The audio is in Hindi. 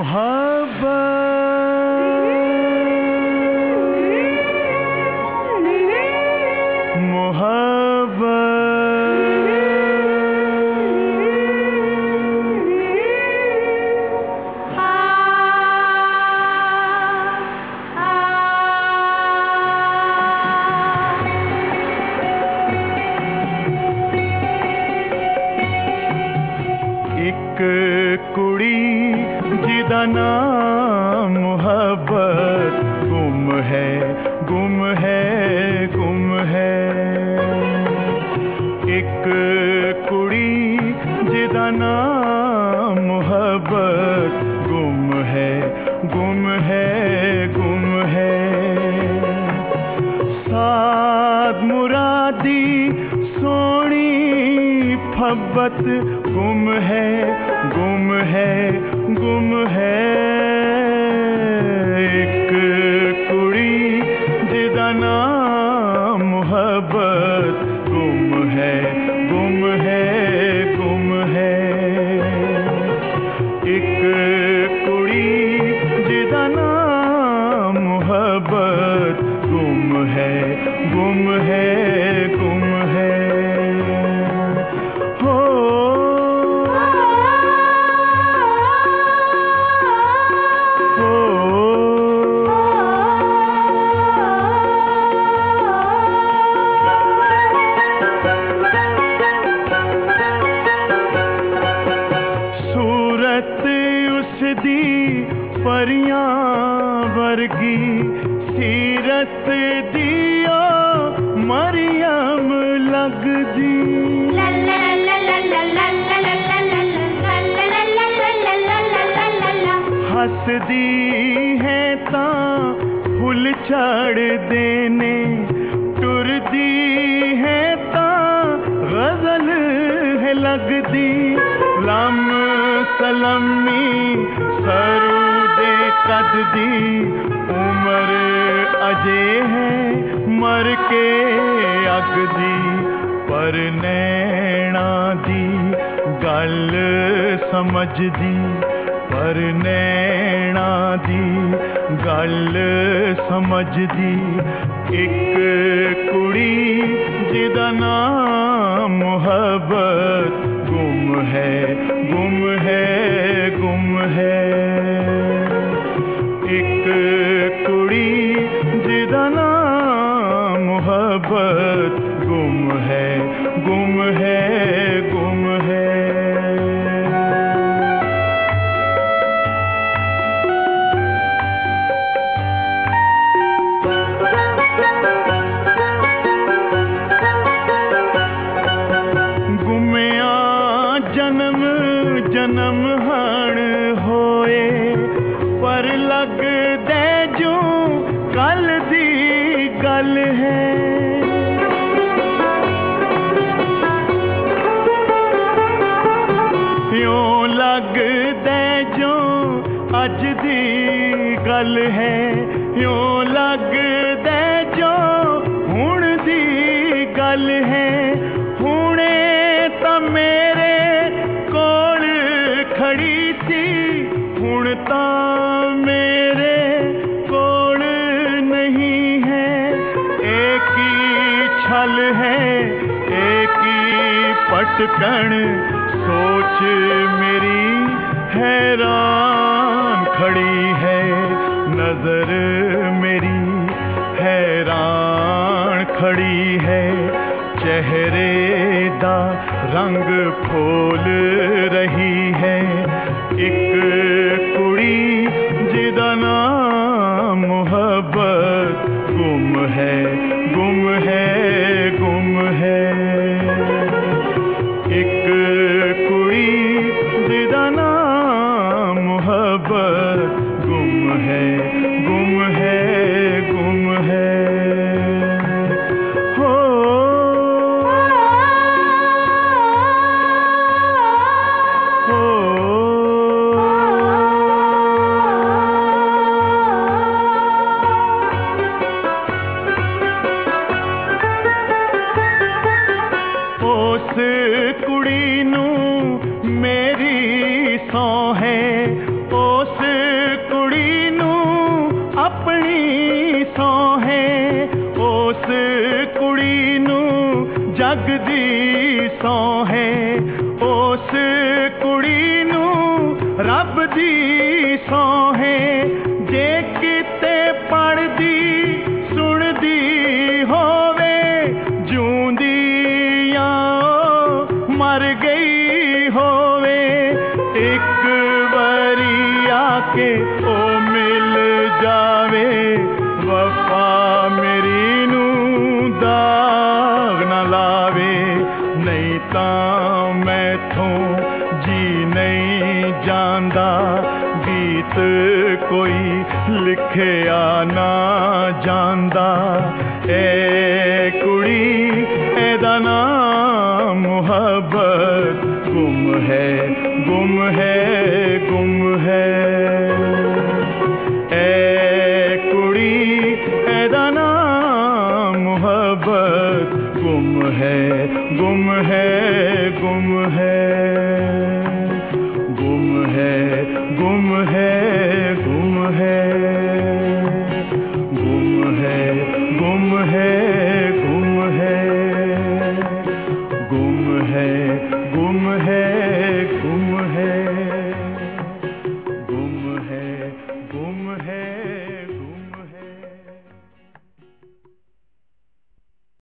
एक कुड़ी जिदा नाम मुहब्बत गुम है गुम है गुम है। एक कुड़ी जिदा नाम मुहब्बत गुम है गुम है गुम है। साद मुरादी सोनी फब्बत गुम है गुम है गुम है। एक कुड़ी जिदा नाम मुहब्बत गुम है गुम है गुम है। एक कुड़ी जिदा नाम मुहब्बत गुम है गुम है गुम है। परियां वर्गी सीरत दियो मरियम लगदी। हसदी है तां फुल चढ़ देने, टुरदी है तां गजल है लगदी। लम सलमी सरू कद दी उम्र अजे है मर के अगदी। पर नैना दी गल समझदी, पर नैना दी गल समझदी। एक कुड़ी जिदा नाम मुहब्बत गुम है गुम है गुम है। एक कुड़ी जिदा नाम मुहब्बत गुम है गुम है गुम है। गुमिया जन्म जन्म हण होए, पर लग दे जो कल दी गल है। यूं लग दे जो अज दी गल है। यूं लग दे जो हुण दी गल है। हुणे तां मेरे कोल खड़ी सी, हुण तां मेरे कोल नहीं है। एक ही छल है एक ही पटकन, सोच मेरी हैरान खड़ी है। नजर मेरी हैरान खड़ी है। चेहरे दा रंग खोल रही है। एक कुड़ी जिदा नाम मुहब्बत गुम है गुम है गुम है। एक कुड़ी जिदा नाम मुहब्बत गुम है गुम है गुम है। उस कुड़ी नू मेरी सौं है, उस उस कुड़ी नू जग दी सौं है, उस कुड़ी नू रब दी सौं है। जे किते पढ़दी सुनदी होवे, जूंदी या मर गई होवे, एक बारी आके ओ मिल जावे, वफा मेरी नू दाग न लावे। नहीं तां मैथों जी नहीं जांदा, गीत कोई लिखिया ना जांदा। ए कुड़ी एदा नाम मुहब्बत, गुम है गुम है गुम है। ए कुड़ी एदा नाम मुहब्बत, गुम है गुम है गुम है। गुम है गुम है गुम है। गुम है गुम है गुम है। गुम है गुम है